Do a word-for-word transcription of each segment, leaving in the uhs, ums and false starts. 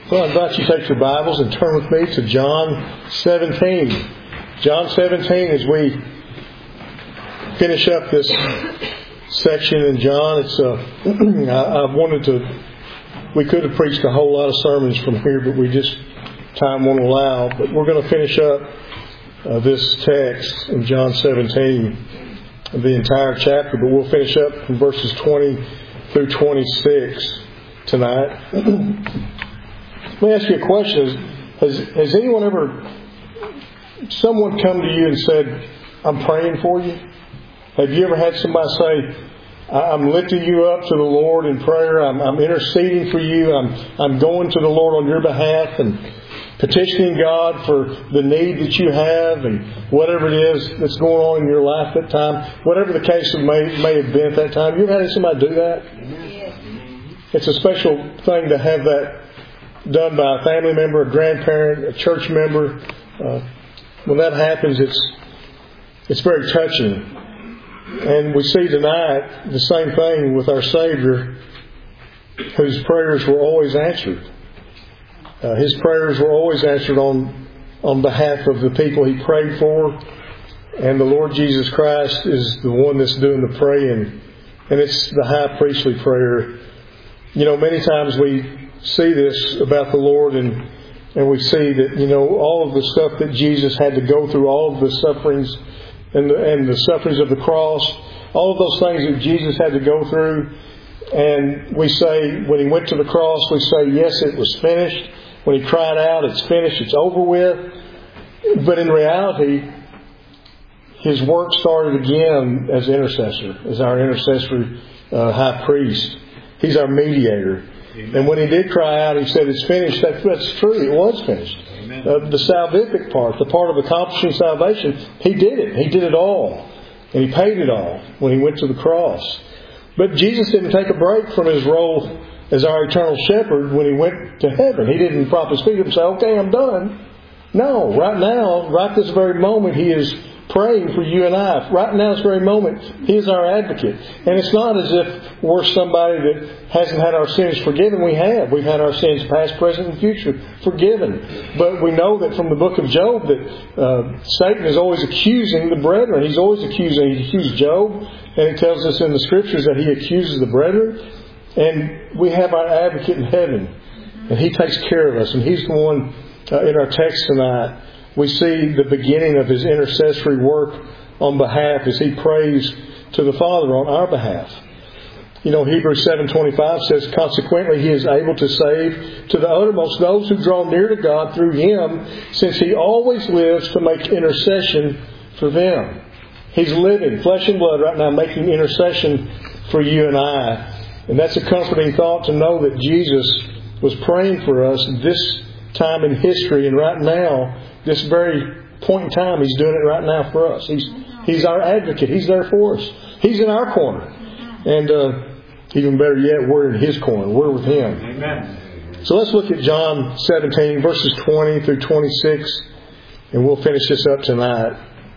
Well, I invite you to take your Bibles and turn with me to John seventeen. John seventeen, as we finish up this section in John, it's uh, I, I wanted to, we could have preached a whole lot of sermons from here, but we just, time won't allow. But we're going to finish up uh, this text in John seventeen, the entire chapter, but we'll finish up from verses twenty through twenty-six tonight. Let me ask you a question. Has, has anyone ever, someone come to you and said, I'm praying for you? Have you ever had somebody say, I'm lifting you up to the Lord in prayer. I'm, I'm interceding for you. I'm, I'm going to the Lord on your behalf and petitioning God for the need that you have and whatever it is that's going on in your life at that time. Whatever the case may, may have been at that time. You ever had somebody do that? It's a special thing to have that done by a family member, a grandparent, a church member. Uh, when that happens, it's it's very touching. And we see tonight the same thing with our Savior, whose prayers were always answered. Uh, his prayers were always answered on on behalf of the people He prayed for. And the Lord Jesus Christ is the one that's doing the praying. And it's the high priestly prayer. You know, many times we see this about the Lord, and and we see that, you know, all of the stuff that Jesus had to go through, all of the sufferings and the, and the sufferings of the cross, all of those things that Jesus had to go through. And we say, when He went to the cross, we say, yes, it was finished. When He cried out, it's finished, it's over with. But in reality, His work started again as intercessor, as our intercessory uh, high priest. He's our mediator. Amen. And when He did cry out, He said, it's finished. That, that's true. It was finished. Uh, the salvific part, the part of accomplishing salvation, He did it. He did it all. And He paid it all when He went to the cross. But Jesus didn't take a break from His role as our eternal shepherd when He went to heaven. He didn't prop His feet up and say, okay, I'm done. No, right now, right this very moment, He is praying for you and I. Right now, this very moment, He is our advocate. And it's not as if we're somebody that hasn't had our sins forgiven. We have. We've had our sins past, present, and future forgiven. But we know that from the book of Job that uh, Satan is always accusing the brethren. He's always accusing. He accused Job. And it tells us in the Scriptures that he accuses the brethren. And we have our advocate in heaven. And He takes care of us. And He's the one uh, in our text tonight. We see the beginning of His intercessory work on behalf as He prays to the Father on our behalf. You know, Hebrews seven twenty-five says, consequently, He is able to save to the uttermost those who draw near to God through Him, since He always lives to make intercession for them. He's living, flesh and blood, right now, making intercession for you and I. And that's a comforting thought to know that Jesus was praying for us this time in history, and right now, this very point in time, He's doing it right now for us. He's He's our advocate. He's there for us. He's in our corner. And uh, even better yet, we're in His corner. We're with Him. Amen. So let's look at John seventeen, verses twenty through twenty-six, and we'll finish this up tonight.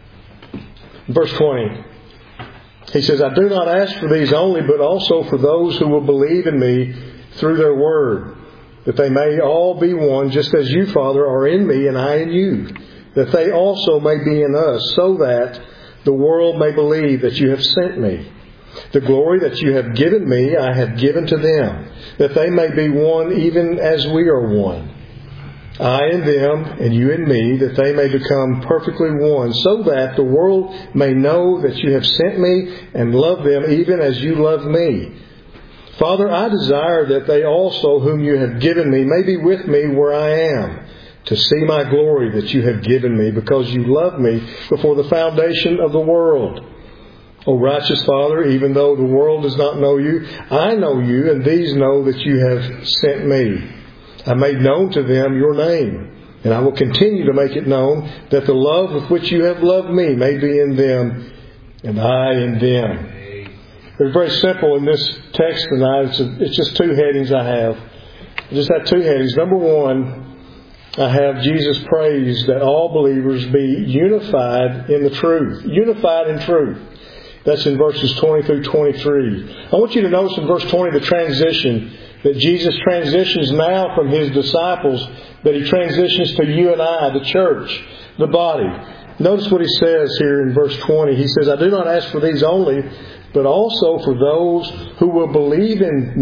Verse twenty. He says, I do not ask for these only, but also for those who will believe in Me through their word, that they may all be one, just as You, Father, are in Me and I in You, that they also may be in us, so that the world may believe that You have sent Me. The glory that You have given Me, I have given to them, that they may be one even as We are one. I in them and You in Me, that they may become perfectly one, so that the world may know that You have sent Me and love them even as You love Me. Father, I desire that they also whom You have given Me may be with Me where I am, to see My glory that You have given Me, because You loved Me before the foundation of the world. O righteous Father, even though the world does not know You, I know You, and these know that You have sent Me. I made known to them Your name, and I will continue to make it known, that the love with which You have loved Me may be in them, and I in them. It's very simple in this text tonight. It's, a, it's just two headings I have. I just have two headings. Number one, I have Jesus prays that all believers be unified in the truth. Unified in truth. That's in verses twenty through twenty-three. I want you to notice in verse twenty the transition that Jesus transitions now from His disciples, that He transitions to you and I, the church, the body. Notice what He says here in verse twenty. He says, I do not ask for these only, but also for those who will believe in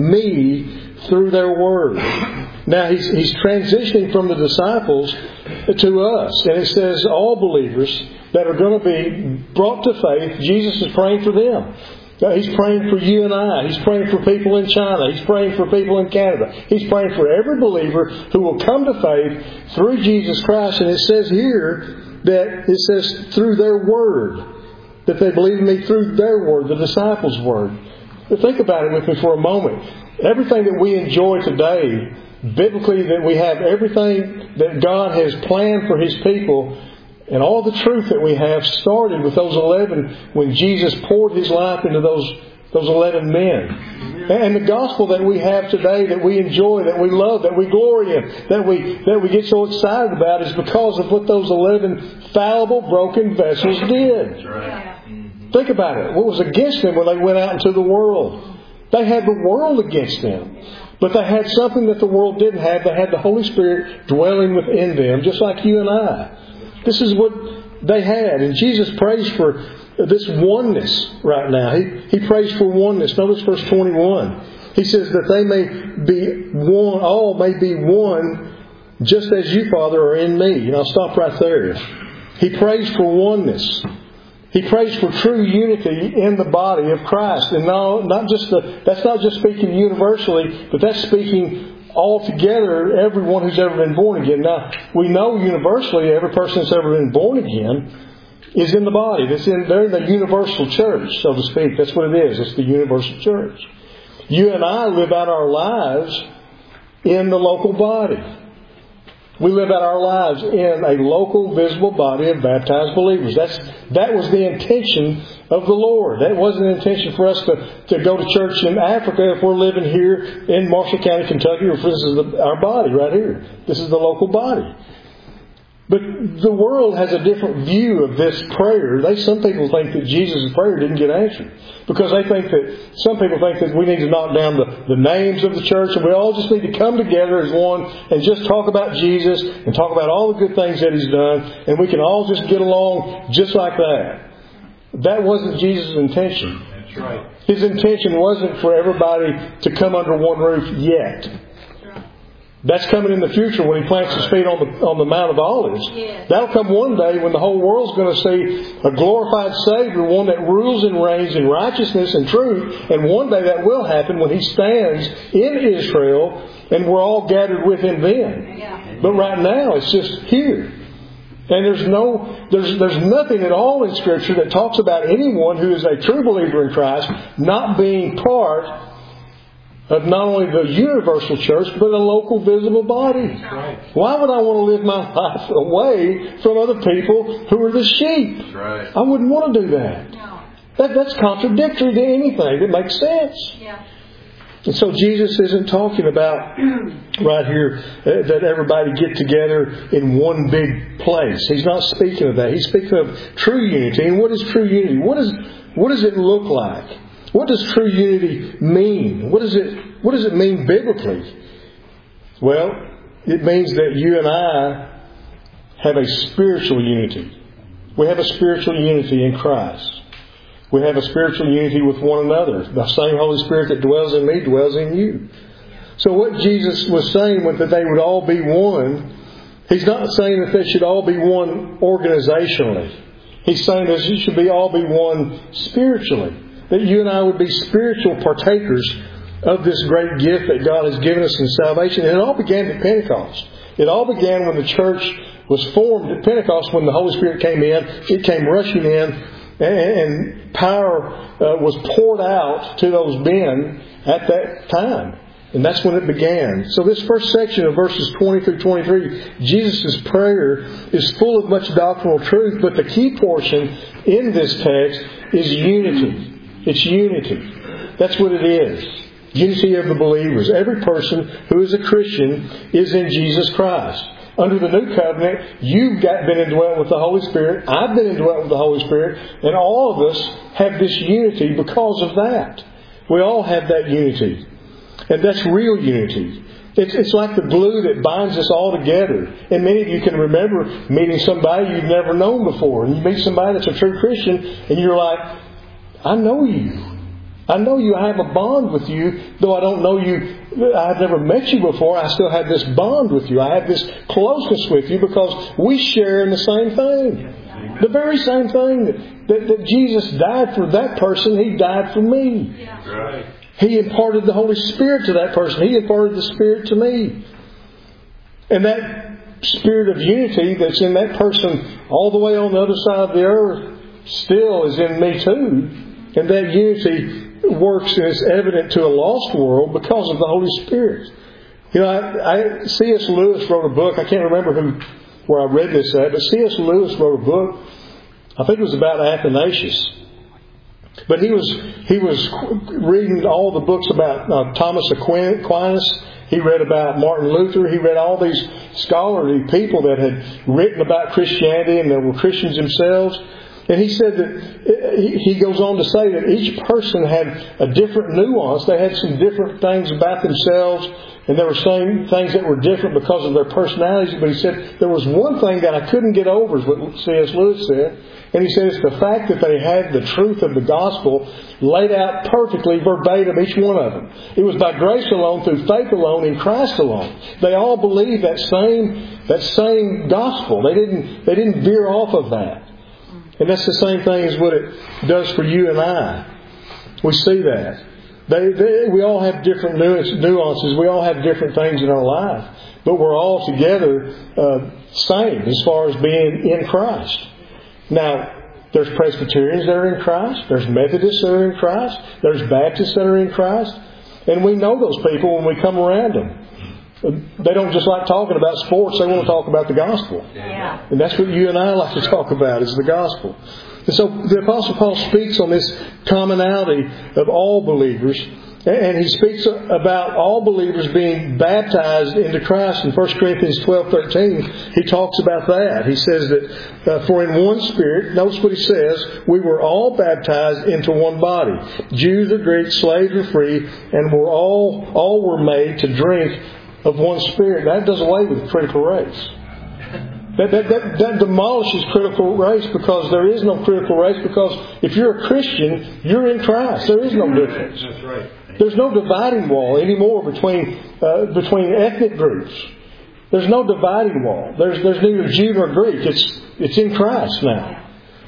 me through their word. Now He's, he's transitioning from the disciples to us. And it says all believers that are going to be brought to faith, Jesus is praying for them. He's praying for you and I. He's praying for people in China. He's praying for people in Canada. He's praying for every believer who will come to faith through Jesus Christ. And it says here that it says through their word, that they believe in me through their word, the disciples' word. But think about it with me for a moment. Everything that we enjoy today, biblically, that we have everything that God has planned for His people, and all the truth that we have started with those eleven when Jesus poured His life into those those eleven men. And the gospel that we have today, that we enjoy, that we love, that we glory in, that we that we get so excited about, is because of what those eleven fallible, broken vessels did. That's right. Think about it. What was against them when they went out into the world? They had the world against them. But they had something that the world didn't have. They had the Holy Spirit dwelling within them, just like you and I. This is what they had. And Jesus prays for this oneness right now. He, he prays for oneness. Notice verse twenty-one. He says that they may be one, all may be one, just as you, Father, are in me. And I'll stop right there. He prays for oneness. He prays for true unity in the body of Christ. And no, not just the, that's not just speaking universally, but that's speaking altogether, everyone who's ever been born again. Now, we know universally every person that's ever been born again is in the body. That's in, they're in the universal church, so to speak. That's what it is. It's the universal church. You and I live out our lives in the local body. We live out our lives in a local, visible body of baptized believers. That's that was the intention of the Lord. That wasn't an intention for us to, to go to church in Africa if we're living here in Marshall County, Kentucky, or if this is the, our body right here. This is the local body. But the world has a different view of this prayer. They, some people think that Jesus' prayer didn't get answered. Because they think that, some people think that we need to knock down the, the names of the church and we all just need to come together as one and just talk about Jesus and talk about all the good things that He's done, and we can all just get along just like that. That wasn't Jesus' intention. That's right. His intention wasn't for everybody to come under one roof yet. That's coming in the future when He plants His feet on the on the Mount of Olives. Yes. That'll come one day when the whole world's going to see a glorified Savior, one that rules and reigns in righteousness and truth. And one day that will happen when He stands in Israel and we're all gathered with Him then. Yeah. But right now it's just here. And there's no, there's there's nothing at all in Scripture that talks about anyone who is a true believer in Christ not being part of not only the universal church, but a local visible body. Right. Why would I want to live my life away from other people who are the sheep? Right. I wouldn't want to do that. No. that. That's contradictory to anything that makes sense. Yeah. And so Jesus isn't talking about right here uh, that everybody get together in one big place. He's not speaking of that. He's speaking of true unity. And what is true unity? What is what does it look like? What does true unity mean? What does it what does it mean biblically? Well, it means that you and I have a spiritual unity. We have a spiritual unity in Christ. We have a spiritual unity with one another. The same Holy Spirit that dwells in me dwells in you. So what Jesus was saying was that they would all be one. He's not saying that they should all be one organizationally. He's saying that you should be all be one spiritually. That you and I would be spiritual partakers of this great gift that God has given us in salvation. And it all began at Pentecost. It all began when the church was formed at Pentecost, when the Holy Spirit came in. It came rushing in, and power uh, was poured out to those men at that time. And that's when it began. So this first section of verses twenty through twenty-three, Jesus' prayer is full of much doctrinal truth, but the key portion in this text is unity. It's unity. That's what it is. Unity of the believers. Every person who is a Christian is in Jesus Christ. Under the new covenant, you've got been indwelt with the Holy Spirit. I've been indwelt with the Holy Spirit. And all of us have this unity because of that. We all have that unity. And that's real unity. It's, it's like the glue that binds us all together. And many of you can remember meeting somebody you've never known before. And you meet somebody that's a true Christian, and you're like, I know you. I know you. I have a bond with you. Though I don't know you, I've never met you before, I still have this bond with you. I have this closeness with you because we share in the same thing. The very same thing that, that, that Jesus died for that person, He died for me. That's right. He imparted the Holy Spirit to that person. He imparted the Spirit to me. And that spirit of unity that's in that person all the way on the other side of the earth still is in me too. And that unity works and is evident to a lost world because of the Holy Spirit. You know, I, I, C S Lewis wrote a book. I can't remember who where I read this at, but C S Lewis wrote a book. I think it was about Athanasius. But he was he was reading all the books about uh, Thomas Aquinas. He read about Martin Luther. He read all these scholarly people that had written about Christianity and that were Christians themselves. And he said that he goes on to say that each person had a different nuance. They had some different things about themselves, and there were some things that were different because of their personalities. But he said there was one thing that I couldn't get over, is what C S Lewis said. And he said it's the fact that they had the truth of the gospel laid out perfectly, verbatim, each one of them. It was by grace alone, through faith alone, in Christ alone. They all believed that same that same gospel. They didn't they didn't veer off of that. And that's the same thing as what it does for you and I. We see that. They, they, we all have different nuances. We all have different things in our life. But we're all together uh, same as far as being in Christ. Now, there's Presbyterians that are in Christ. There's Methodists that are in Christ. There's Baptists that are in Christ. And we know those people when we come around them. They don't just like talking about sports. They want to talk about the gospel. Yeah. And that's what you and I like to talk about, is the gospel. And so the Apostle Paul speaks on this commonality of all believers. And he speaks about all believers being baptized into Christ. In First Corinthians twelve thirteen, he talks about that. He says that, uh, for in one Spirit, notice what he says, we were all baptized into one body. Jews or Greeks, slaves or free, and we're all, all were made to drink of one Spirit. That does away with critical race. That, that, that, that demolishes critical race, because there is no critical race, because if you're a Christian, you're in Christ. There is no difference. That's right. There's no dividing wall anymore between uh, between ethnic groups. There's no dividing wall. There's there's neither Jew nor Greek. It's it's in Christ now.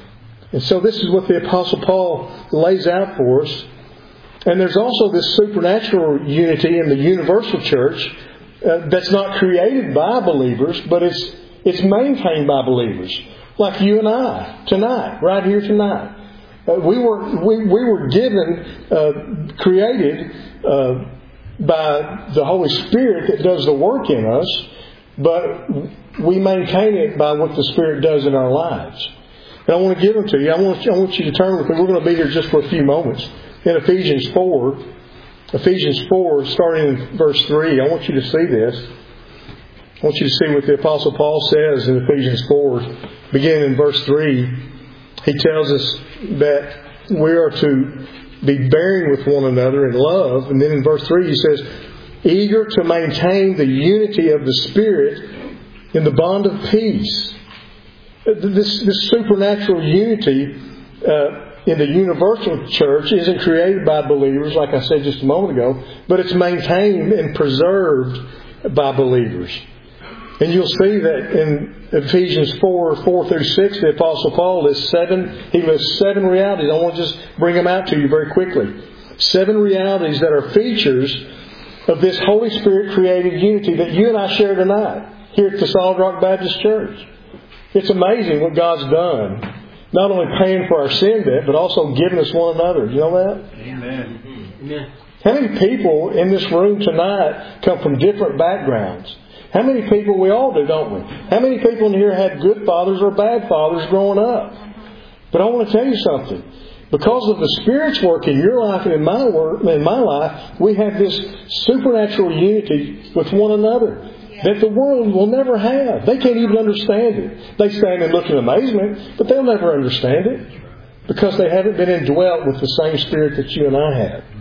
And so this is what the Apostle Paul lays out for us. And there's also this supernatural unity in the universal church uh, that's not created by believers, but it's it's maintained by believers, like you and I tonight, right here tonight. Uh, we were we, we were given, uh, created uh, by the Holy Spirit that does the work in us, but we maintain it by what the Spirit does in our lives. And I want to give them to you. I want I want you to turn with me. We're going to be here just for a few moments in Ephesians four. Ephesians four, starting in verse three. I want you to see this. I want you to see what the Apostle Paul says in Ephesians four, beginning in verse three. He tells us that we are to be bearing with one another in love. And then in verse three he says, eager to maintain the unity of the Spirit in the bond of peace. This, this supernatural unity uh, in the universal church isn't created by believers, like I said just a moment ago, but it's maintained and preserved by believers. And you'll see that in Ephesians four, four through six, the Apostle Paul lists seven, he lists seven realities. I want to just bring them out to you very quickly. Seven realities that are features of this Holy Spirit created unity that you and I share tonight here at the Solid Rock Baptist Church. It's amazing what God's done. Not only paying for our sin debt, but also giving us one another. You know that? Amen. Amen. How many people in this room tonight come from different backgrounds? How many people, we all do, don't we? How many people in here had good fathers or bad fathers growing up? But I want to tell you something. Because of the Spirit's work in your life and in my work, in my life, we have this supernatural unity with one another that the world will never have. They can't even understand it. They stand and look in amazement, but they'll never understand it because they haven't been indwelt with the same Spirit that you and I have.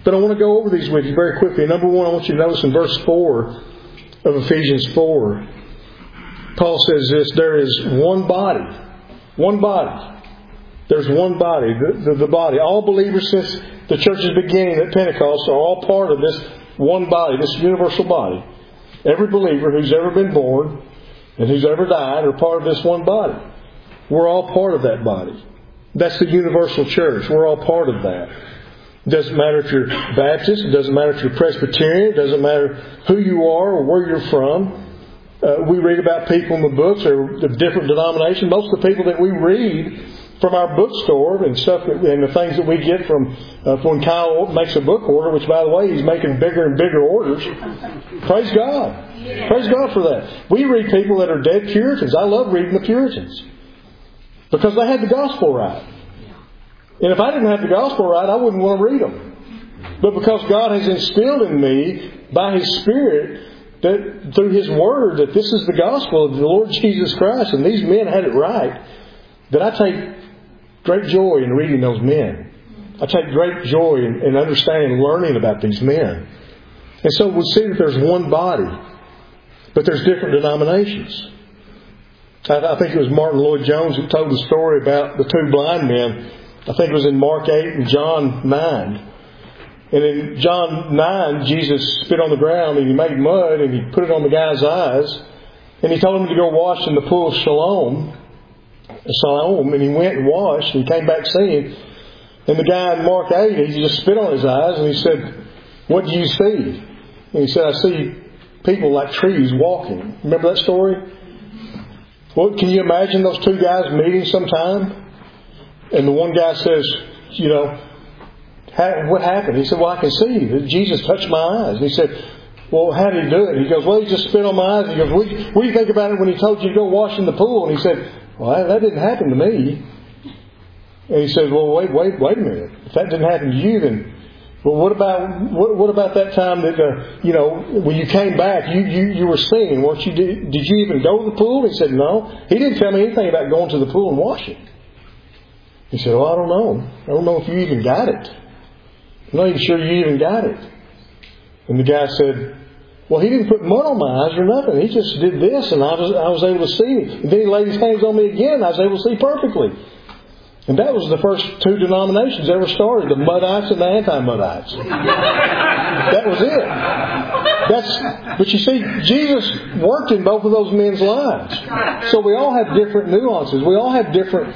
But I want to go over these with you very quickly. Number one, I want you to notice in verse four of Ephesians four, Paul says this, there is one body. One body. There's one body. The, the, the body. All believers since the church's beginning at Pentecost are all part of this one body, this universal body. Every believer who's ever been born and who's ever died are part of this one body. We're all part of that body. That's the universal church. We're all part of that. It doesn't matter if you're Baptist. It doesn't matter if you're Presbyterian. It doesn't matter who you are or where you're from. Uh, we read about people in the books or of different denominations. Most of the people that we read from our bookstore and stuff, and the things that we get from uh, when Kyle makes a book order, which by the way he's making bigger and bigger orders. Praise God. Yeah. Praise God for that. We read people that are dead Puritans. I love reading the Puritans because they had the gospel right. And if I didn't have the gospel right, I wouldn't want to read them. But because God has instilled in me by His Spirit that through His Word that this is the gospel of the Lord Jesus Christ and these men had it right, that I take great joy in reading those men. I take great joy in, in understanding and learning about these men. And so we see that there's one body, but there's different denominations. I, I think it was Martin Lloyd-Jones who told the story about the two blind men. I think it was in Mark eight and John nine. And in John nine, Jesus spit on the ground and He made mud and He put it on the guy's eyes. And He told him to go wash in the pool of Siloam. Siloam, and he went and washed and came back seeing. And the guy in Mark eight, he just spit on his eyes and he said, "What do you see?" And he said, "I see people like trees walking." Remember that story? Well, can you imagine those two guys meeting sometime? And the one guy says, you know, "What happened?" He said, "Well, I can see. Jesus touched my eyes." And he said, "Well, how did He do it?" He goes, "Well, He just spit on my eyes." He goes, "What do you think about it when He told you to go wash in the pool?" And he said, "Well, that didn't happen to me." And he said, "Well, wait, wait, wait a minute. If that didn't happen to you, then, well, what about what, what about that time that uh, you know when you came back, you you, you were singing? Weren't you? Did, did you even go to the pool?" He said, "No." He didn't tell me anything about going to the pool and washing. He said, "Well, I don't know. I don't know if you even got it. I'm not even sure you even got it." And the guy said, "Well, He didn't put mud on my eyes or nothing. He just did this, and I was I was able to see. And then He laid His hands on me again, and I was able to see perfectly." And that was the first two denominations ever started, the Muddites and the Anti-Muddites. That was it. That's, but you see, Jesus worked in both of those men's lives. So we all have different nuances. We all have different...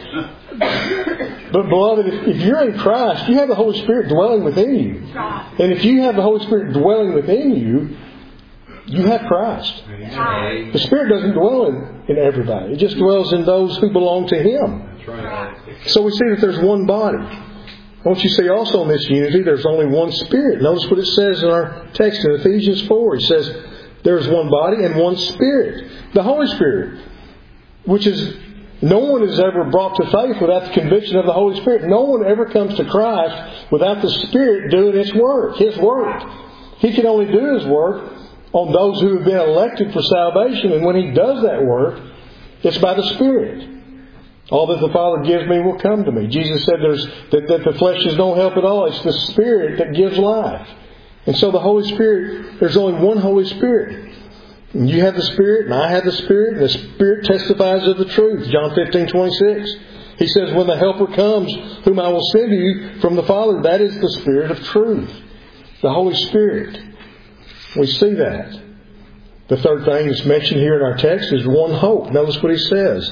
But beloved, if, if you're in Christ, you have the Holy Spirit dwelling within you. And if you have the Holy Spirit dwelling within you, you have Christ. The Spirit doesn't dwell in, in everybody. It just dwells in those who belong to Him. So we see that there's one body. I want you to see also in this unity, there's only one Spirit. Notice what it says in our text in Ephesians four. It says, there's one body and one Spirit. The Holy Spirit, which is, no one is ever brought to faith without the conviction of the Holy Spirit. No one ever comes to Christ without the Spirit doing its work, His work. He can only do His work on those who have been elected for salvation. And when He does that work, it's by the Spirit. All that the Father gives me will come to me. Jesus said there's that, that the flesh is no help at all. It's the Spirit that gives life. And so the Holy Spirit, there's only one Holy Spirit. And you have the Spirit, and I have the Spirit, and the Spirit testifies of the truth. John fifteen twenty-six. He says, when the Helper comes, whom I will send to you from the Father, that is the Spirit of truth. The Holy Spirit. We see that. The third thing that's mentioned here in our text is one hope. Notice what he says.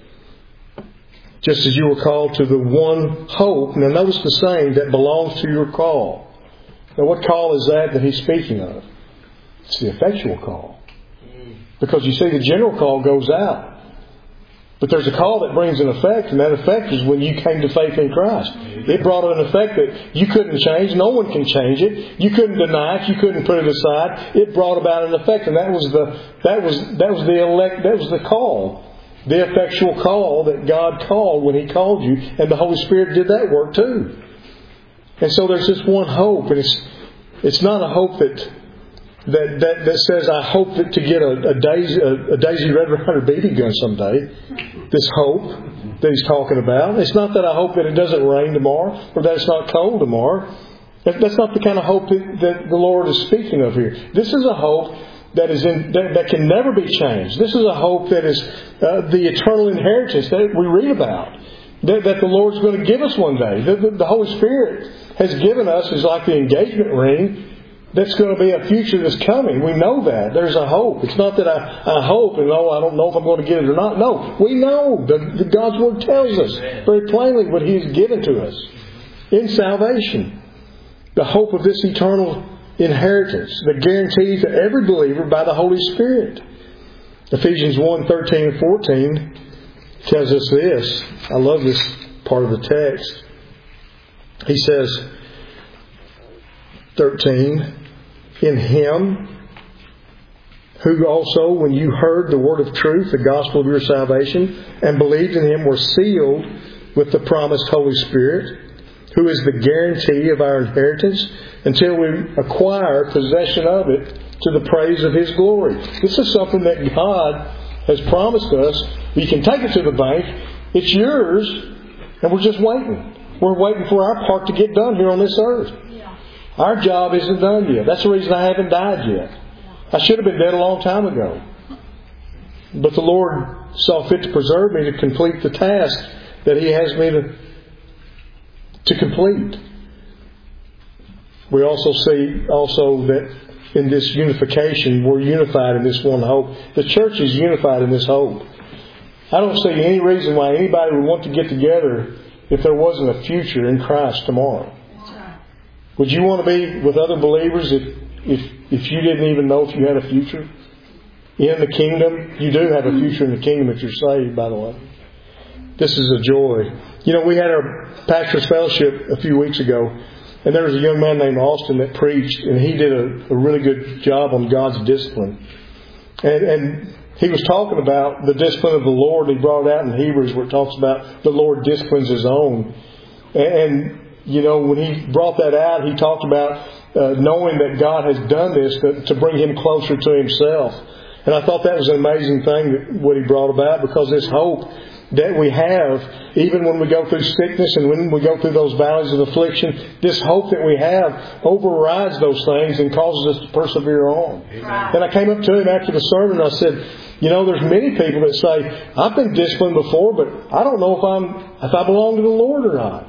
Just as you were called to the one hope. Now notice the saying, that belongs to your call. Now what call is that that he's speaking of? It's the effectual call. Because you see, the general call goes out. But there's a call that brings an effect, and that effect is when you came to faith in Christ. It brought an effect that you couldn't change. No one can change it. You couldn't deny it. You couldn't put it aside. It brought about an effect, and that was the that was that was the elect that was the call. The effectual call that God called when He called you, and the Holy Spirit did that work too. And so there's this one hope, and it's it's not a hope that that that, that says I hope that to get a, a Daisy a, a Daisy Red Ryder B B gun someday. This hope that he's talking about. It's not that I hope that it doesn't rain tomorrow or that it's not cold tomorrow. That's not the kind of hope that, that the Lord is speaking of here. This is a hope that is in, that, that can never be changed. This is a hope that is uh, the eternal inheritance that we read about, that, that the Lord's going to give us one day. The, the, the Holy Spirit has given us is like the engagement ring. That's going to be a future that's coming. We know that. There's a hope. It's not that I, I hope and oh, I don't know if I'm going to get it or not. No, we know. The, the God's Word tells us very plainly what He has given to us in salvation. The hope of this eternal inheritance, the guarantee to every believer by the Holy Spirit. Ephesians one, thirteen and fourteen tells us this. I love this part of the text. He says, thirteen, in Him, who also, when you heard the word of truth, the gospel of your salvation, and believed in Him, were sealed with the promised Holy Spirit, who is the guarantee of our inheritance until we acquire possession of it to the praise of His glory. This is something that God has promised us. We can take it to the bank. It's yours, and we're just waiting. We're waiting for our part to get done here on this earth. Our job isn't done yet. That's the reason I haven't died yet. I should have been dead a long time ago. But the Lord saw fit to preserve me to complete the task that He has me to, to complete. We also see also that in this unification, we're unified in this one hope. The church is unified in this hope. I don't see any reason why anybody would want to get together if there wasn't a future in Christ tomorrow. Would you want to be with other believers if, if, if you didn't even know if you had a future in the kingdom? You do have a future in the kingdom if you're saved, by the way. This is a joy. You know, we had our pastor's fellowship a few weeks ago, and there was a young man named Austin that preached, and he did a, a really good job on God's discipline. And, and he was talking about the discipline of the Lord. He brought it out in Hebrews where it talks about the Lord disciplines His own. And, and you know, when he brought that out, he talked about uh, knowing that God has done this to, to bring him closer to Himself. And I thought that was an amazing thing, that, what he brought about, because this hope that we have, even when we go through sickness and when we go through those valleys of affliction, this hope that we have overrides those things and causes us to persevere on. Right. And I came up to him after the sermon and I said, you know, there's many people that say, I've been disciplined before, but I don't know if I'm if I belong to the Lord or not.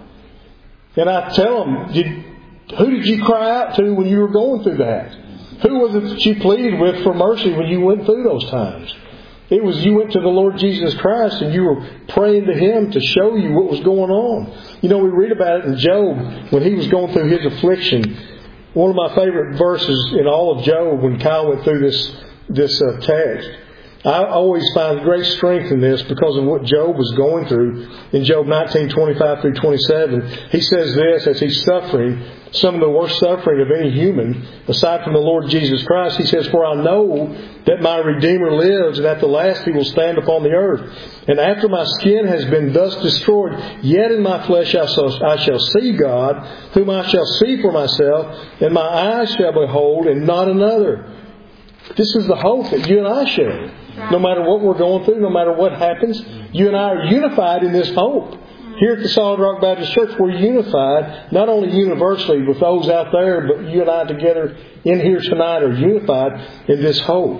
And I tell them, did, who did you cry out to when you were going through that? Who was it that you pleaded with for mercy when you went through those times? It was you went to the Lord Jesus Christ and you were praying to Him to show you what was going on. You know, we read about it in Job when he was going through his affliction. One of my favorite verses in all of Job, when Kyle went through this, this uh, text, I always find great strength in this because of what Job was going through. In Job nineteen, twenty-five through twenty-seven, he says this as he's suffering, some of the worst suffering of any human, aside from the Lord Jesus Christ. He says, for I know that my Redeemer lives, and at the last He will stand upon the earth. And after my skin has been thus destroyed, yet in my flesh I shall, I shall see God, whom I shall see for myself, and my eyes shall behold, and not another. This is the hope that you and I share. No matter what we're going through, no matter what happens, you and I are unified in this hope. Here at the Solid Rock Baptist Church, we're unified, not only universally with those out there, but you and I together in here tonight are unified in this hope.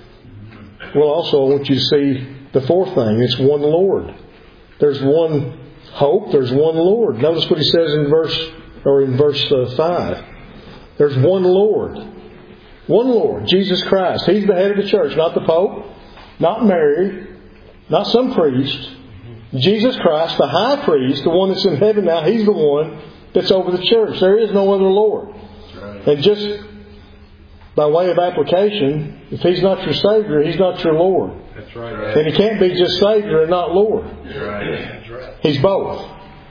Well, also, I want you to see the fourth thing. It's one Lord. There's one hope. There's one Lord. Notice what he says in verse or in verse uh, five. There's one Lord. One Lord, Jesus Christ. He's the head of the church, not the Pope, not Mary, not some priest. Jesus Christ, the high priest, the one that's in heaven now, He's the one that's over the church. There is no other Lord. Right. And just by way of application, if He's not your Savior, He's not your Lord. That's right. Right. And He can't be just Savior and not Lord. That's right. That's right. He's both.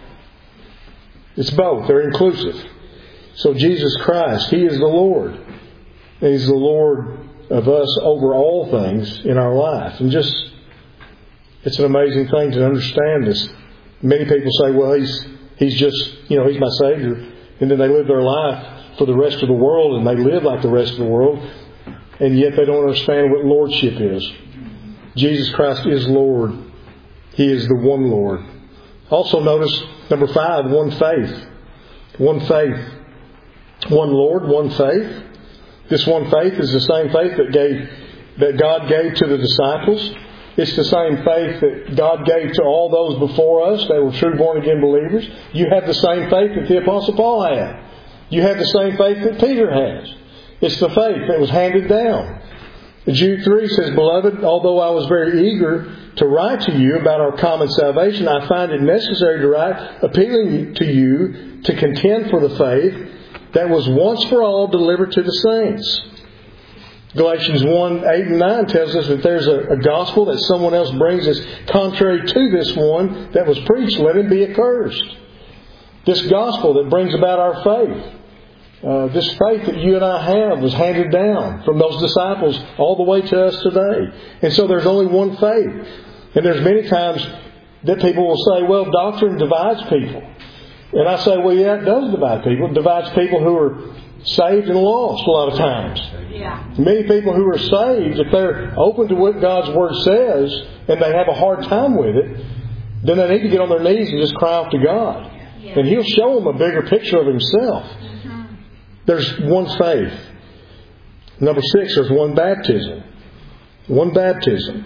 It's both. They're inclusive. So Jesus Christ, He is the Lord. And He's the Lord of us over all things in our life. And just, it's an amazing thing to understand this. Many people say, well, He's He's just, you know, He's my Savior. And then they live their life for the rest of the world and they live like the rest of the world. And yet they don't understand what Lordship is. Jesus Christ is Lord. He is the one Lord. Also notice, number five, one faith. One faith. one Lord, one faith. This one faith is the same faith that gave that God gave to the disciples. It's the same faith that God gave to all those before us. They were true born-again believers. You have the same faith that the Apostle Paul had. You have the same faith that Peter has. It's the faith that was handed down. Jude three says, Beloved, although I was very eager to write to you about our common salvation, I find it necessary to write appealing to you to contend for the faith that was once for all delivered to the saints. Galatians one, eight and nine tells us that there's a, a gospel that someone else brings that's contrary to this one that was preached. Let him be accursed. This gospel that brings about our faith. Uh, this faith that you and I have was handed down from those disciples all the way to us today. And so there's only one faith. And there's many times that people will say, well, doctrine divides people. And I say, well, yeah, it does divide people. It divides people who are saved and lost a lot of times. Yeah. Many people who are saved, if they're open to what God's Word says and they have a hard time with it, then they need to get on their knees and just cry out to God. Yeah. And He'll show them a bigger picture of Himself. Mm-hmm. There's one faith. Number six, there's one baptism. One baptism.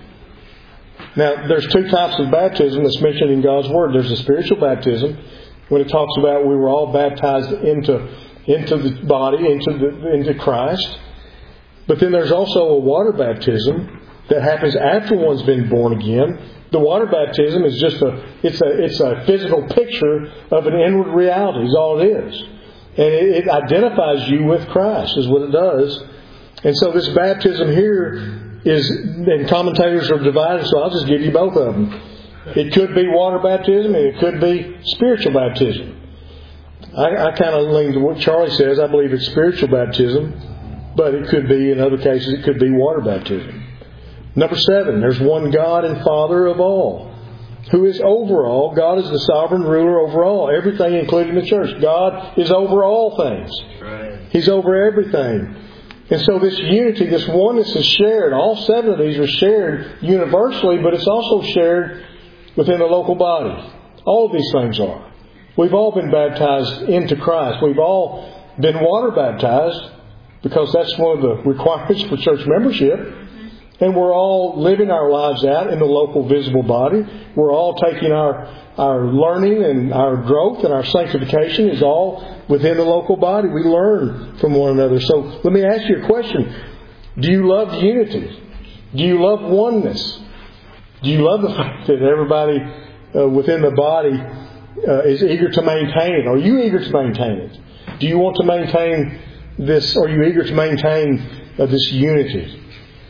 Now, there's two types of baptism that's mentioned in God's Word. There's the spiritual baptism, when it talks about we were all baptized into, into the body, into, the, into Christ. But then there's also a water baptism that happens after one's been born again. The water baptism is just a it's a it's a physical picture of an inward reality is all it is. And it, it identifies you with Christ is what it does. And so this baptism here is, and commentators are divided, so I'll just give you both of them. It could be water baptism and it could be spiritual baptism. I, I kind of lean to what Charlie says. I believe it's spiritual baptism, but it could be, in other cases, it could be water baptism. Number seven, there's one God and Father of all, who is over all. God is the sovereign ruler over all, everything including the church. God is over all things. Right. He's over everything. And so this unity, this oneness is shared. All seven of these are shared universally, but it's also shared within the local body. All of these things are. We've all been baptized into Christ. We've all been water baptized because that's one of the requirements for church membership. And we're all living our lives out in the local visible body. We're all taking our, our learning and our growth and our sanctification is all within the local body. We learn from one another. So let me ask you a question. Do you love unity? Do you love oneness? Do you love the fact that everybody uh, within the body uh, is eager to maintain it? Are you eager to maintain it? Do you want to maintain this? Are you eager to maintain uh, this unity?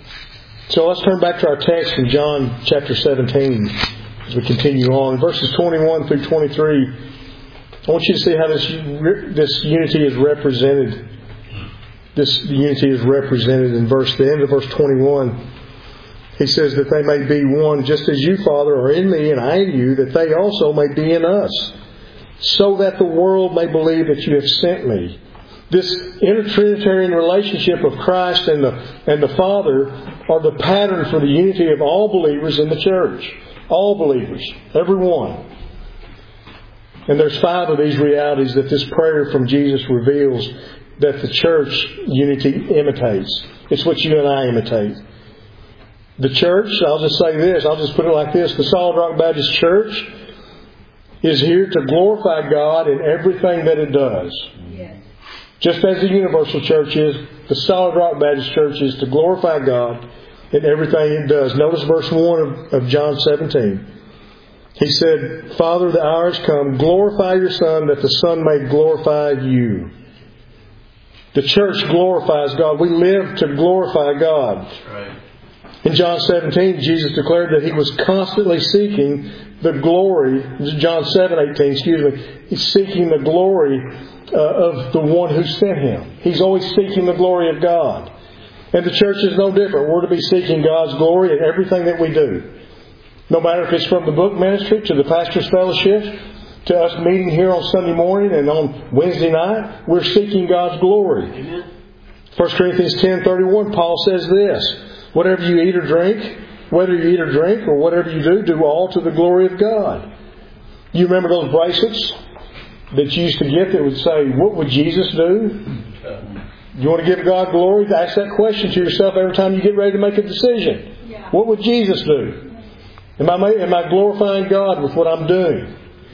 So let's turn back to our text in John chapter seventeen as we continue on. Verses twenty-one through twenty-three. I want you to see how this this unity is represented. This unity is represented in verse the end of verse twenty-one. He says that they may be one, just as you, Father, are in me and I in you, that they also may be in us, so that the world may believe that you have sent me. This inter-Trinitarian relationship of Christ and the and the Father are the pattern for the unity of all believers in the church. All believers. Every one. And there's five of these realities that this prayer from Jesus reveals that the church unity imitates. It's what you and I imitate. The church, I'll just say this, I'll just put it like this. The Solid Rock Baptist Church is here to glorify God in everything that it does. Yes. Just as the Universal Church is, the Solid Rock Baptist Church is to glorify God in everything it does. Notice verse one of, of John seventeen. He said, Father, the hour has come. Glorify your Son, that the Son may glorify you. The church glorifies God. We live to glorify God. That's right. In John seventeen, Jesus declared that He was constantly seeking the glory. John seven eighteen, excuse me. He's seeking the glory uh, of the one who sent Him. He's always seeking the glory of God. And the church is no different. We're to be seeking God's glory in everything that we do. No matter if it's from the book ministry to the pastor's fellowship, to us meeting here on Sunday morning and on Wednesday night, we're seeking God's glory. Amen. First Corinthians ten thirty-one, Paul says this, whatever you eat or drink, whether you eat or drink or whatever you do, do all to the glory of God. You remember those bracelets that you used to get that would say, what would Jesus do? You want to give God glory? Ask that question to yourself every time you get ready to make a decision. Yeah. What would Jesus do? Am I, am I glorifying God with what I'm doing?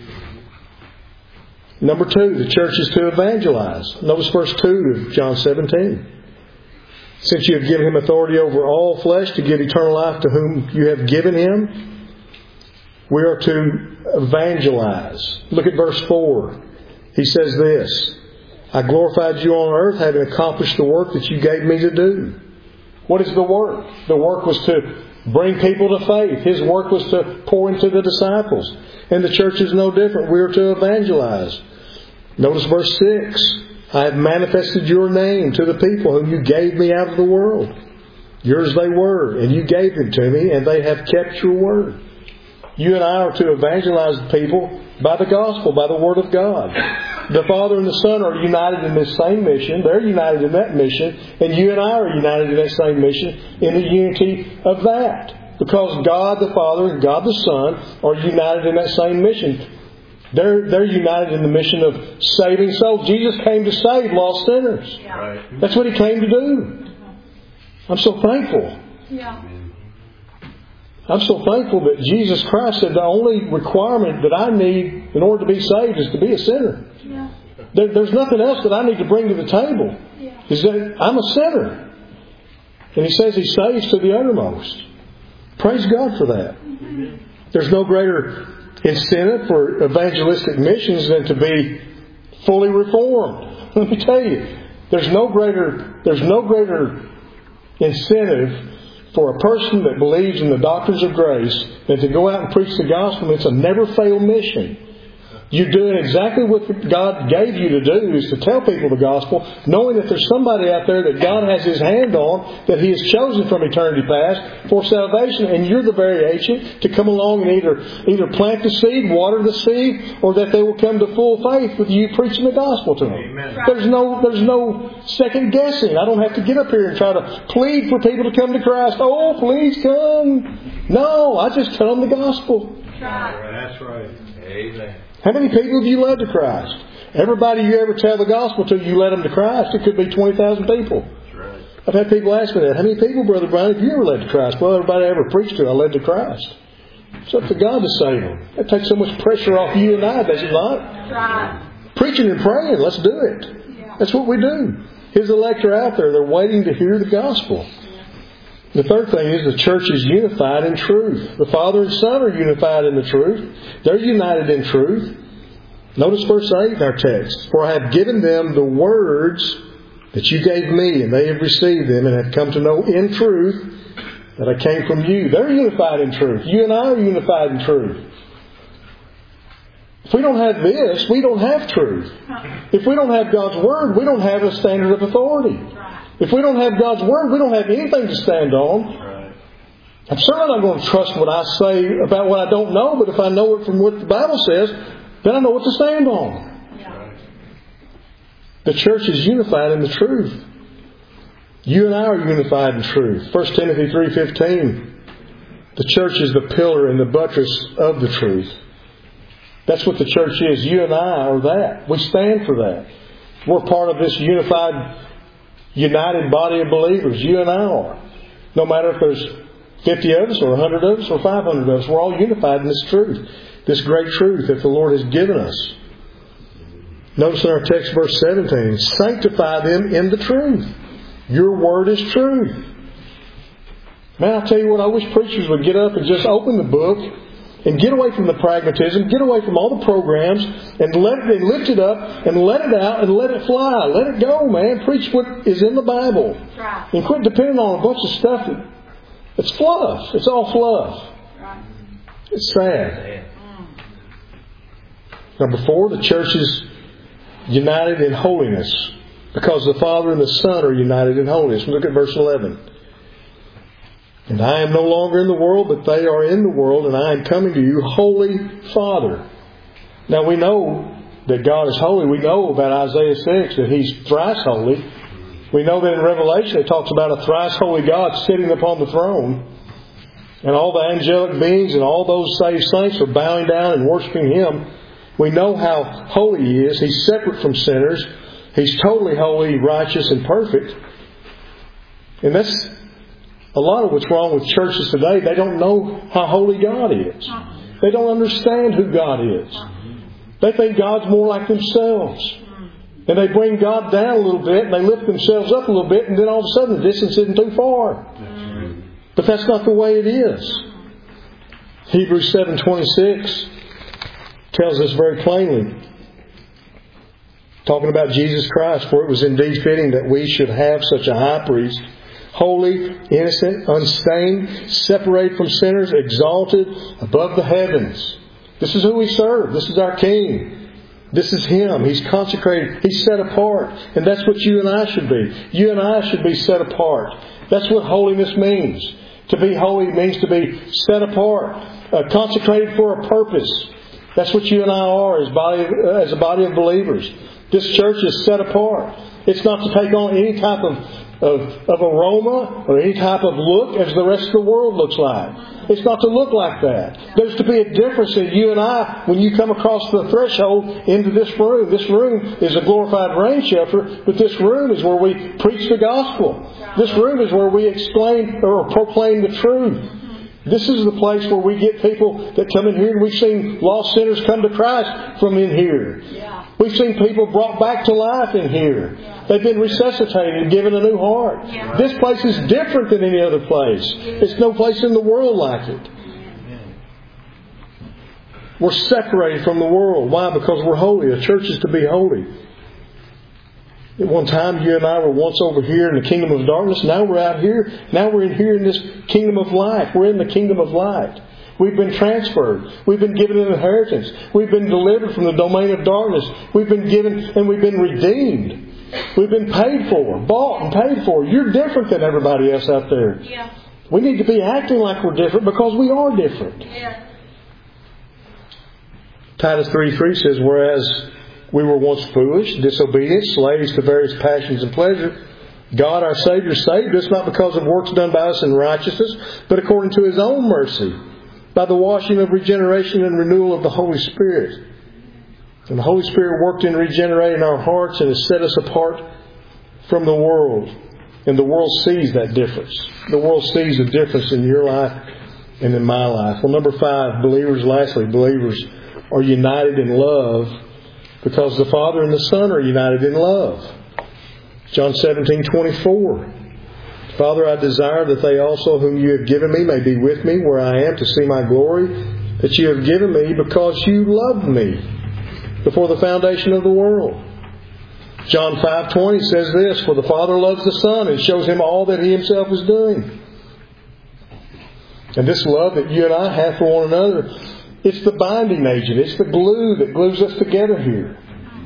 Number two, the church is to evangelize. Notice verse two of John seventeen. Since you have given Him authority over all flesh to give eternal life to whom you have given Him, we are to evangelize. Look at verse four. He says this, I glorified you on earth, having accomplished the work that you gave me to do. What is the work? The work was to bring people to faith. His work was to pour into the disciples. And the church is no different. We are to evangelize. Notice verse six. I have manifested your name to the people whom you gave me out of the world. Yours they were, and you gave them to me, and they have kept your word. You and I are to evangelize the people by the gospel, by the word of God. The Father and the Son are united in this same mission. They're united in that mission. And you and I are united in that same mission in the unity of that. Because God the Father and God the Son are united in that same mission. They're, they're united in the mission of saving souls. Jesus came to save lost sinners. Yeah. Right. That's what He came to do. I'm so thankful. Yeah. I'm so thankful that Jesus Christ said the only requirement that I need in order to be saved is to be a sinner. Yeah. There, there's nothing else that I need to bring to the table. Yeah. Is that I'm a sinner. And He says He saves to the uttermost. Praise God for that. Mm-hmm. There's no greater incentive for evangelistic missions than to be fully reformed. Let me tell you, there's no greater there's no greater incentive for a person that believes in the doctrines of grace than to go out and preach the gospel. It's a never-fail mission. You're doing exactly what God gave you to do, is to tell people the gospel, knowing that there's somebody out there that God has His hand on, that He has chosen from eternity past for salvation, and you're the very agent to come along and either either plant the seed, water the seed, or that they will come to full faith with you preaching the gospel to them. Amen. There's no there's no second guessing. I don't have to get up here and try to plead for people to come to Christ. Oh, please come. No, I just tell them the gospel. That's right. Amen. How many people have you led to Christ? Everybody you ever tell the gospel to, you led them to Christ. It could be twenty thousand people. That's right. I've had people ask me that. How many people, Brother Brian, have you ever led to Christ? Well, everybody I ever preached to, I led to Christ. It's up to God to save them. That takes so much pressure off you and I, does it not? Right. Preaching and praying, let's do it. Yeah. That's what we do. His elect are out there. They're waiting to hear the gospel. The third thing is the church is unified in truth. The Father and Son are unified in the truth. They're united in truth. Notice verse eight in our text. For I have given them the words that you gave me, and they have received them, and have come to know in truth that I came from you. They're unified in truth. You and I are unified in truth. If we don't have this, we don't have truth. If we don't have God's Word, we don't have a standard of authority. If we don't have God's Word, we don't have anything to stand on. I'm certainly not going to trust what I say about what I don't know, but if I know it from what the Bible says, then I know what to stand on. Yeah. The church is unified in the truth. You and I are unified in truth. First Timothy three fifteen. The church is the pillar and the buttress of the truth. That's what the church is. You and I are that. We stand for that. We're part of this unified, united body of believers. You and I are. No matter if there's fifty of us or one hundred of us or five hundred of us, we're all unified in this truth. This great truth that the Lord has given us. Notice in our text, verse seventeen, sanctify them in the truth. Your word is truth. Man, I'll tell you what, I wish preachers would get up and just open the book and get away from the pragmatism, get away from all the programs, and let it, and lift it up and let it out and let it fly. Let it go, man. Preach what is in the Bible. Right. And quit depending on a bunch of stuff that, it's fluff. It's all fluff. Right. It's sad. Number four, the church is united in holiness because the Father and the Son are united in holiness. Look at verse eleven. And I am no longer in the world, but they are in the world, and I am coming to you, Holy Father. Now we know that God is holy. We know about Isaiah six that He's thrice holy. We know that in Revelation it talks about a thrice holy God sitting upon the throne. And all the angelic beings and all those saved saints are bowing down and worshiping Him. We know how holy He is. He's separate from sinners. He's totally holy, righteous, and perfect. And that's a lot of what's wrong with churches today. They don't know how holy God is. They don't understand who God is. They think God's more like themselves. And they bring God down a little bit, and they lift themselves up a little bit, and then all of a sudden the distance isn't too far. But that's not the way it is. Hebrews seven twenty-six tells us very plainly, talking about Jesus Christ, for it was indeed fitting that we should have such a high priest, holy, innocent, unstained, separated from sinners, exalted above the heavens. This is who we serve. This is our King. This is Him. He's consecrated. He's set apart. And that's what you and I should be. You and I should be set apart. That's what holiness means. To be holy means to be set apart, uh, consecrated for a purpose. That's what you and I are as, body, uh, as a body of believers. This church is set apart. It's not to take on any type of, of, of aroma or any type of look as the rest of the world looks like. It's not to look like that. There's to be a difference in you and I when you come across the threshold into this room. This room is a glorified rain shelter, but this room is where we preach the gospel. This room is where we explain or proclaim the truth. This is the place where we get people that come in here, and we've seen lost sinners come to Christ from in here. Yeah. We've seen people brought back to life in here. Yeah. They've been resuscitated and given a new heart. Yeah. This place is different than any other place. It's no place in the world like it. We're separated from the world. Why? Because we're holy. A church is to be holy. At one time, you and I were once over here in the kingdom of darkness. Now we're out here. Now we're in here in this kingdom of light. We're in the kingdom of light. We've been transferred. We've been given an inheritance. We've been delivered from the domain of darkness. We've been given and we've been redeemed. We've been paid for, bought and paid for. You're different than everybody else out there. Yeah. We need to be acting like we're different because we are different. Yeah. Titus three three says, whereas we were once foolish, disobedient, slaves to various passions and pleasure, God our Savior saved us not because of works done by us in righteousness, but according to His own mercy, by the washing of regeneration and renewal of the Holy Spirit. And the Holy Spirit worked in regenerating our hearts and has set us apart from the world. And the world sees that difference. The world sees the difference in your life and in my life. Well, number five, believers, lastly, believers are united in love because the Father and the Son are united in love. John seventeen twenty-four. Father, I desire that they also whom you have given me may be with me where I am to see my glory that you have given me because you loved me before the foundation of the world. John five twenty says this, for the Father loves the Son and shows Him all that He Himself is doing. And this love that you and I have for one another, it's the binding agent. It's the glue that glues us together here.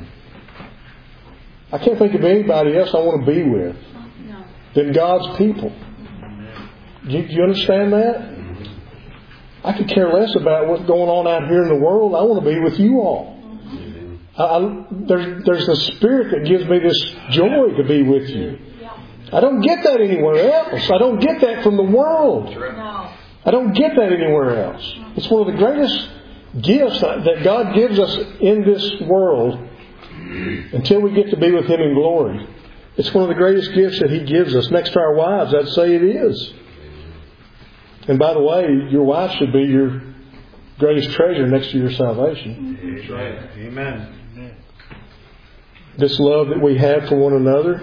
I can't think of anybody else I want to be with than God's people. Do you, do you understand that? I could care less about what's going on out here in the world. I want to be with you all. I, I, there's, there's the Spirit that gives me this joy to be with you. I don't get that anywhere else. I don't get that from the world. I don't get that anywhere else. It's one of the greatest gifts that God gives us in this world until we get to be with Him in glory. It's one of the greatest gifts that He gives us. Next to our wives, I'd say it is. And by the way, your wife should be your greatest treasure next to your salvation. That's right. Amen. This love that we have for one another,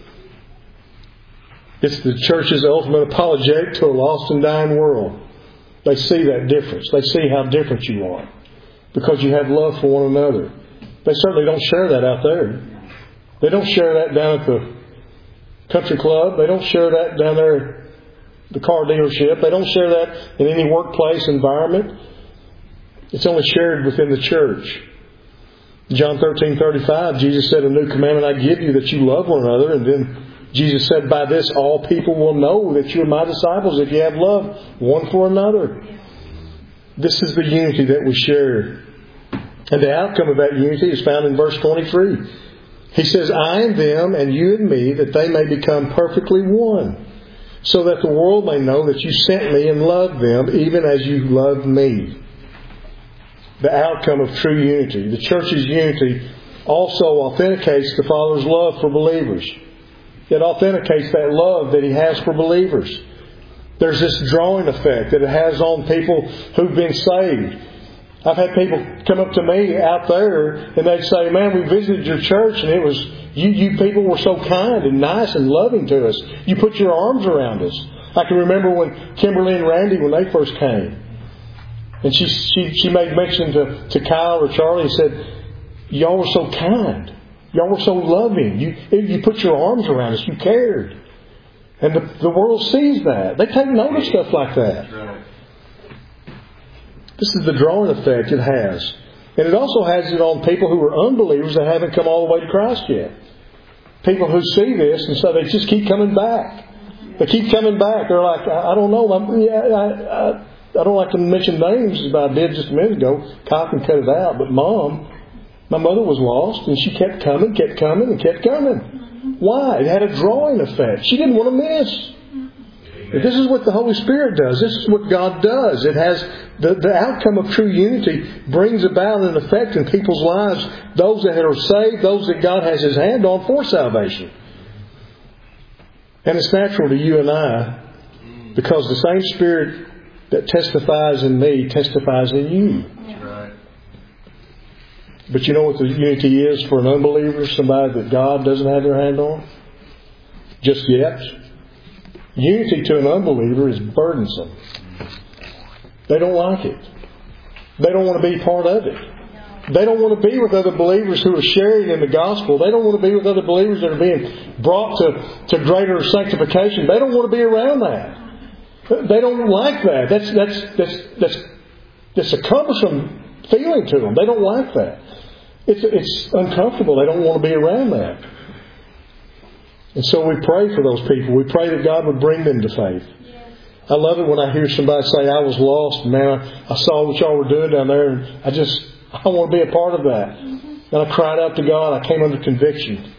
it's the church's ultimate apologetic to a lost and dying world. They see that difference. They see how different you are because you have love for one another. They certainly don't share that out there. They don't share that down at the country club. They don't share that down there at the car dealership. They don't share that in any workplace environment. It's only shared within the church. John thirteen thirty-five, Jesus said, a new commandment I give you, that you love one another. And then Jesus said, by this all people will know that you are my disciples if you have love one for another. This is the unity that we share. And the outcome of that unity is found in verse twenty-three. He says, I and them and you and me, that they may become perfectly one, so that the world may know that you sent me and loved them even as you loved me. the outcome of true unity. The church's unity also authenticates the Father's love for believers. It authenticates that love that He has for believers. There's this drawing effect that it has on people who've been saved. I've had people come up to me out there and they'd say, "Man, we visited your church and it was you, you people were so kind and nice and loving to us. You put your arms around us." I can remember when Kimberly and Randy, when they first came, and she she, she made mention to, to Kyle or Charlie and said, "Y'all were so kind. Y'all were so loving. You you put your arms around us. You cared." And the, the world sees that. They take note of stuff like that. This is the drawing effect it has. And it also has it on people who are unbelievers that haven't come all the way to Christ yet. People who see this and so they just keep coming back. They keep coming back. They're like, I, I don't know. I'm, yeah, I, I, I don't like to mention names as I did just a minute ago. Kyle can cut it out. But Mom, my mother was lost and she kept coming, kept coming, and kept coming. Why? It had a drawing effect. She didn't want to miss. But this is what the Holy Spirit does. This is what God does. It has the, the outcome of true unity brings about an effect in people's lives. Those that are saved, those that God has His hand on for salvation. And it's natural to you and I because the same Spirit that testifies in me testifies in you. That's right. But you know what the unity is for an unbeliever? Somebody that God doesn't have their hand on? Just yet. Unity to an unbeliever is burdensome. They don't like it. They don't want to be part of it. They don't want to be with other believers who are sharing in the gospel. They don't want to be with other believers that are being brought to, to greater sanctification. They don't want to be around that. They don't like that. That's that's that's that's that's a cumbersome feeling to them. They don't like that. It's it's uncomfortable. They don't want to be around that. And so we pray for those people. We pray that God would bring them to faith. Yes. I love it when I hear somebody say, "I was lost, and man, I, I saw what y'all were doing down there, and I just, I want to be a part of that." Mm-hmm. And I cried out to God. I came under conviction.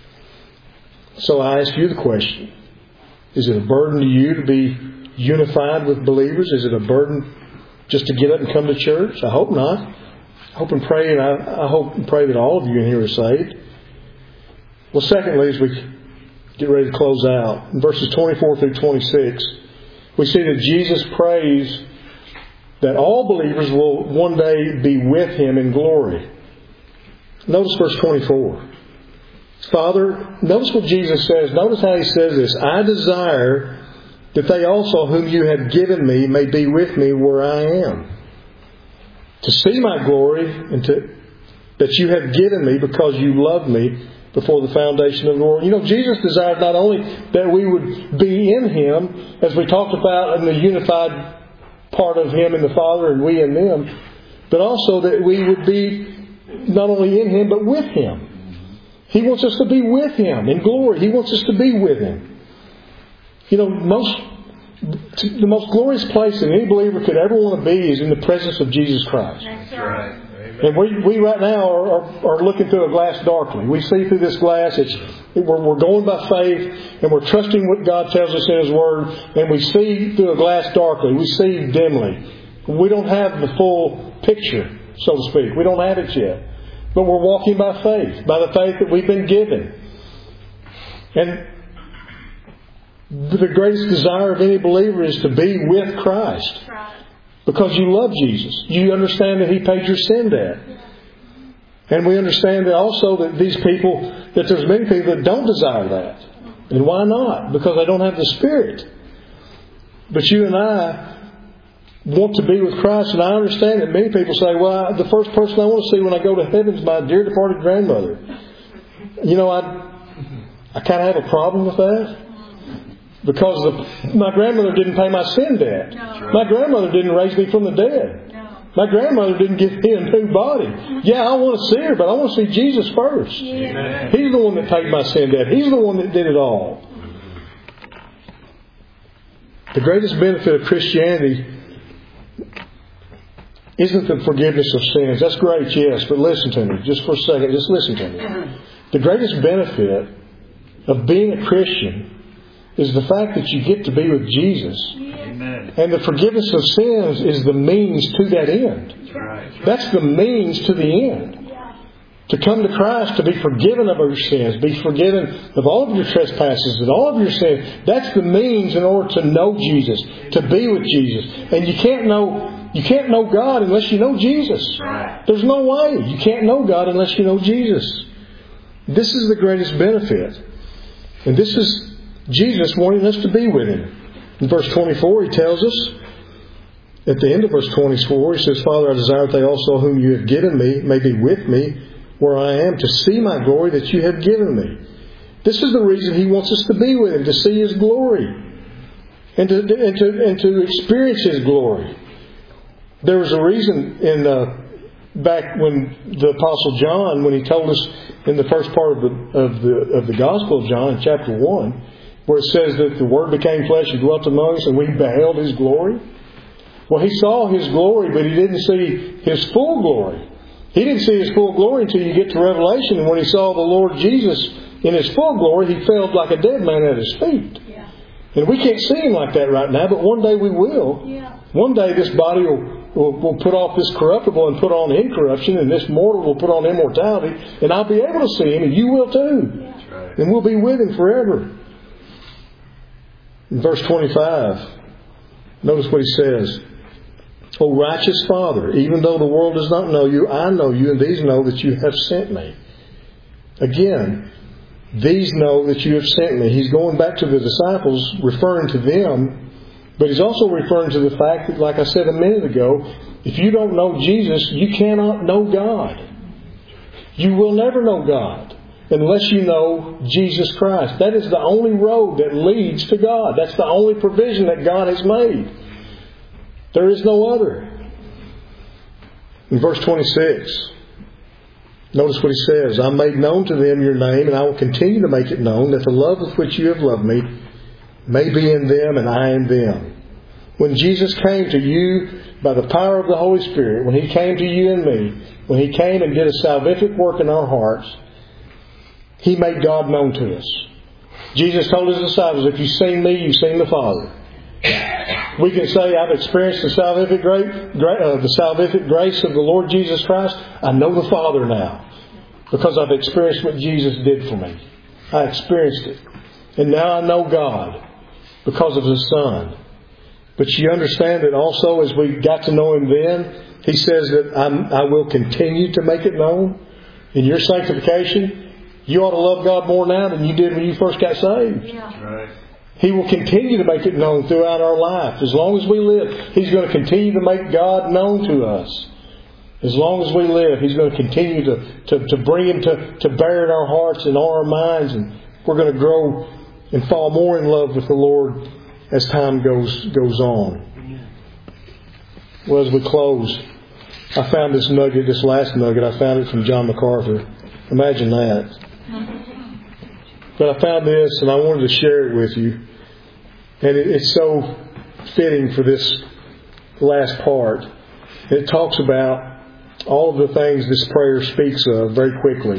So I ask you the question. Is it a burden to you to be unified with believers? Is it a burden just to get up and come to church? I hope not. I hope and pray, and I, I hope and pray that all of you in here are saved. Well, secondly, as we get ready to close out, in verses twenty-four through twenty-six, we see that Jesus prays that all believers will one day be with Him in glory. Notice verse twenty-four. Father, notice what Jesus says. Notice how He says this. "I desire that they also whom you have given me may be with me where I am, to see my glory and to that you have given me because you loved me before the foundation of the world." You know, Jesus desired not only that we would be in Him, as we talked about in the unified part of Him and the Father and we in them, but also that we would be not only in Him, but with Him. He wants us to be with Him in glory. He wants us to be with Him. You know, most the most glorious place that any believer could ever want to be is in the presence of Jesus Christ. That's right. And we, we right now are, are, are looking through a glass darkly. We see through this glass. It's, we're, we're going by faith and we're trusting what God tells us in His Word. And we see through a glass darkly. We see dimly. We don't have the full picture, so to speak. We don't have it yet. But we're walking by faith, by the faith that we've been given. And the greatest desire of any believer is to be with Christ. Because you love Jesus. You understand that He paid your sin debt. And we understand that also that these people, that there's many people that don't desire that. And why not? Because they don't have the Spirit. But you and I want to be with Christ. And I understand that many people say, well, I, the first person I want to see when I go to heaven is my dear departed grandmother. You know, I, I kind of have a problem with that. Because the, my grandmother didn't pay my sin debt. No. My grandmother didn't raise me from the dead. No. My grandmother didn't give me a new body. Yeah, I want to see her, but I want to see Jesus first. Amen. He's the one that paid my sin debt. He's the one that did it all. The greatest benefit of Christianity isn't the forgiveness of sins. That's great, yes, but listen to me. Just for a second, just listen to me. The greatest benefit of being a Christian is the fact that you get to be with Jesus Amen. And the forgiveness of sins is the means to that end. That's right. That's the means to the end. To come to Christ, to be forgiven of your sins, be forgiven of all of your trespasses and all of your sins. That's the means in order to know Jesus, to be with Jesus. And you can't know you can't know God unless you know Jesus. There's no way. You can't know God unless you know Jesus. This is the greatest benefit. And this is Jesus wanting us to be with Him. In verse twenty-four, He tells us, at the end of verse twenty-four, He says, Father, I desire that they also whom you have given me may be with me where I am, to see my glory that you have given me. This is the reason He wants us to be with Him, to see His glory and to, and to, and to experience His glory. There was a reason in uh, back when the Apostle John, when he told us in the first part of the of the of the Gospel of John, in chapter one, where it says that the Word became flesh and dwelt among us, and we beheld His glory. Well, He saw His glory, but He didn't see His full glory. He didn't see His full glory until you get to Revelation. And when He saw the Lord Jesus in His full glory, He fell like a dead man at His feet. Yeah. And we can't see Him like that right now, but one day we will. Yeah. One day this body will, will, will put off this corruptible and put on incorruption, and this mortal will put on immortality, and I'll be able to see Him, and you will too. Yeah. That's right. And we'll be with Him forever. In verse twenty-five, notice what He says. O righteous Father, even though the world does not know you, I know you, and these know that you have sent me. Again, these know that you have sent me. He's going back to the disciples, referring to them, but He's also referring to the fact that, like I said a minute ago, if you don't know Jesus, you cannot know God. You will never know God unless you know Jesus Christ. That is the only road that leads to God. That's the only provision that God has made. There is no other. In verse twenty-six, notice what He says. I made known to them your name, and I will continue to make it known, that the love with which you have loved me may be in them and I in them. When Jesus came to you by the power of the Holy Spirit, when He came to you and me, when He came and did a salvific work in our hearts, He made God known to us. Jesus told His disciples, if you've seen me, you've seen the Father. We can say, I've experienced the salvific, grace, uh, the salvific grace of the Lord Jesus Christ. I know the Father now because I've experienced what Jesus did for me. I experienced it. And now I know God because of His Son. But you understand that also as we got to know Him then, He says that I'm, I will continue to make it known. In your sanctification, you ought to love God more now than you did when you first got saved. Yeah. Right. He will continue to make it known throughout our life. As long as we live, He's going to continue to make God known to us. As long as we live, He's going to continue to, to, to bring Him to, to bear in our hearts and all our minds. And we're going to grow and fall more in love with the Lord as time goes, goes on. Well, as we close, I found this nugget, this last nugget, I found it from John MacArthur. Imagine that. But I found this and I wanted to share it with you. And it, it's so fitting for this last part. It talks about all of the things this prayer speaks of very quickly.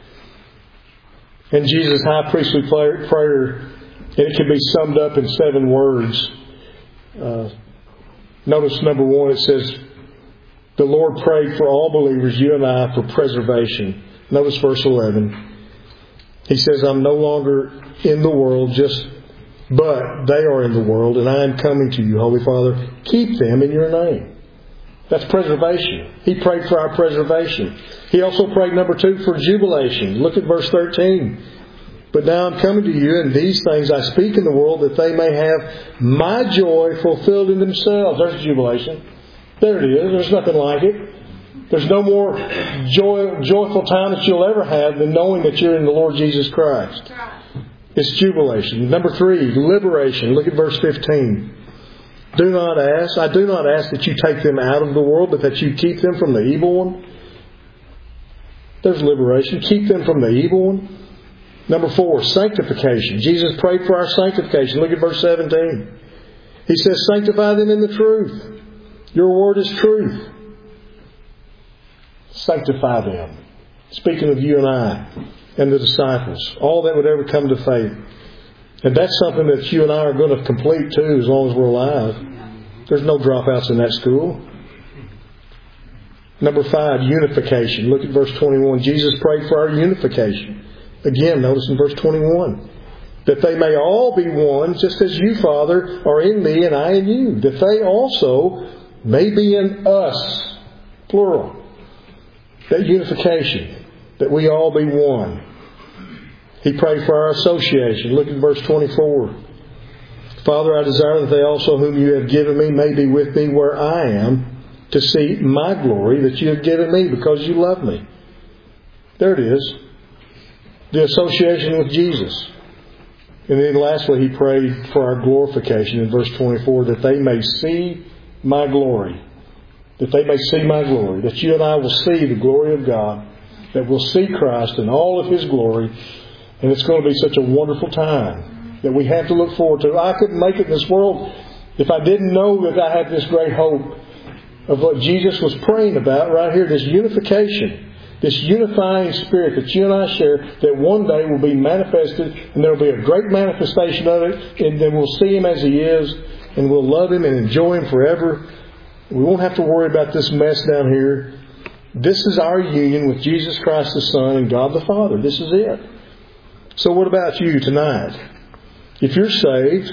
And Jesus' high priestly prayer, and it can be summed up in seven words. Uh, notice number one, it says, the Lord prayed for all believers, you and I, for preservation. Notice verse eleven. He says, I'm no longer in the world, just but they are in the world, and I am coming to you, Holy Father. Keep them in your name. That's preservation. He prayed for our preservation. He also prayed, number two, for jubilation. Look at verse thirteen. But now I'm coming to you, and these things I speak in the world, that they may have my joy fulfilled in themselves. There's jubilation. There it is. There's nothing like it. There's no more joy, joyful time that you'll ever have than knowing that you're in the Lord Jesus Christ. It's jubilation. Number three, liberation. Look at verse fifteen. Do not ask, I do not ask that you take them out of the world, but that you keep them from the evil one. There's liberation. Keep them from the evil one. Number four, sanctification. Jesus prayed for our sanctification. Look at verse seventeen. He says, sanctify them in the truth. Your word is truth. Sanctify them. Speaking of you and I and the disciples, all that would ever come to faith. And that's something that you and I are going to complete too as long as we're alive. There's no dropouts in that school. Number five, unification. Look at verse twenty-one. Jesus prayed for our unification. Again, notice in verse twenty-one. That they may all be one, just as you, Father, are in me and I in you. That they also may be in us. Plural. That unification. That we all be one. He prayed for our association. Look at verse twenty-four. Father, I desire that they also whom you have given me may be with me where I am, to see my glory that you have given me because you love me. There it is. The association with Jesus. And then lastly, he prayed for our glorification in verse twenty-four, that they may see my glory. That they may see my glory. That you and I will see the glory of God. That we'll see Christ in all of His glory. And it's going to be such a wonderful time that we have to look forward to. I couldn't make it in this world if I didn't know that I had this great hope of what Jesus was praying about right here. This unification. This unifying spirit that you and I share, that one day will be manifested, and there will be a great manifestation of it, and then we'll see Him as He is, and we'll love Him and enjoy Him forever. We won't have to worry about this mess down here. This is our union with Jesus Christ the Son and God the Father. This is it. So what about you tonight? If you're saved,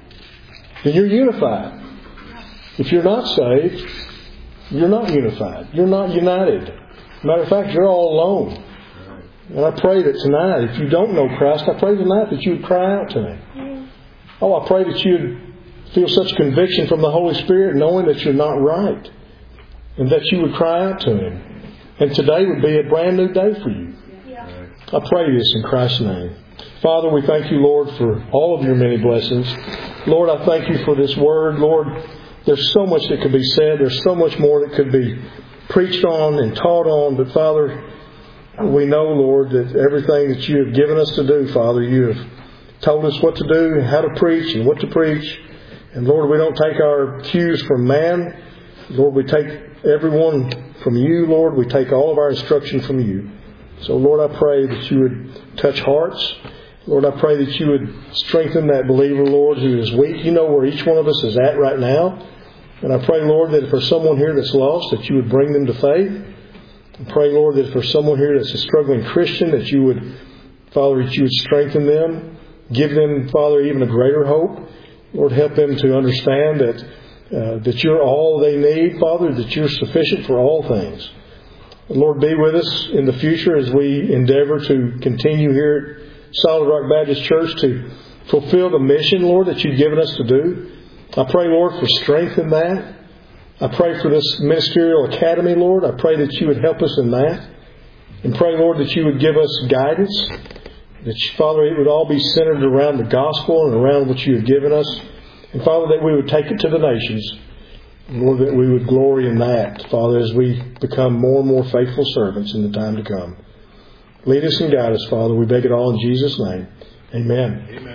then you're unified. If you're not saved, you're not unified. You're not united. Matter of fact, you're all alone. And I pray that tonight, if you don't know Christ, I pray tonight that you would cry out to Him. Oh, I pray that you would feel such conviction from the Holy Spirit, knowing that you're not right. And that you would cry out to Him. And today would be a brand new day for you. I pray this in Christ's name. Father, we thank you, Lord, for all of your many blessings. Lord, I thank you for this word. Lord, there's so much that could be said. There's so much more that could be preached on and taught on. But Father, we know, Lord, that everything that you have given us to do, Father, you have told us what to do, how to preach and what to preach. And Lord, we don't take our cues from man. Lord, we take everyone from you, Lord. We take all of our instruction from you. So Lord, I pray that you would touch hearts. Lord, I pray that you would strengthen that believer, Lord, who is weak. You know where each one of us is at right now. And I pray, Lord, that if there's someone here that's lost, that you would bring them to faith. I pray, Lord, that if there's someone here that's a struggling Christian, that you would, Father, that you would strengthen them. Give them, Father, even a greater hope. Lord, help them to understand that uh, that you're all they need, Father, that you're sufficient for all things. Lord, be with us in the future as we endeavor to continue here at Solid Rock Baptist Church to fulfill the mission, Lord, that you've given us to do. I pray, Lord, for strength in that. I pray for this ministerial academy, Lord. I pray that you would help us in that. And pray, Lord, that you would give us guidance. That, Father, it would all be centered around the gospel and around what you have given us. And, Father, that we would take it to the nations. And, Lord, that we would glory in that, Father, as we become more and more faithful servants in the time to come. Lead us and guide us, Father. We beg it all in Jesus' name. Amen. Amen.